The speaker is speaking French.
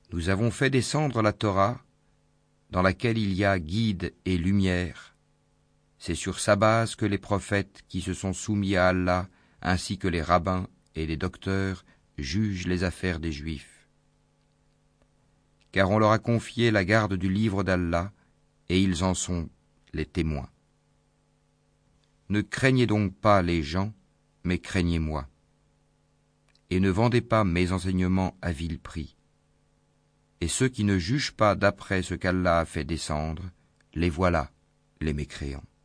Nous avons fait descendre la Torah, dans laquelle il y a guide et lumière. C'est sur sa base que les prophètes qui se sont soumis à Allah, ainsi que les rabbins et les docteurs, jugent les affaires des Juifs. Car on leur a confié la garde du livre d'Allah, et ils en sont les témoins. Ne craignez donc pas les gens, mais craignez-moi. Et ne vendez pas mes enseignements à vil prix. Et ceux qui ne jugent pas d'après ce qu'Allah a fait descendre, les voilà, les mécréants.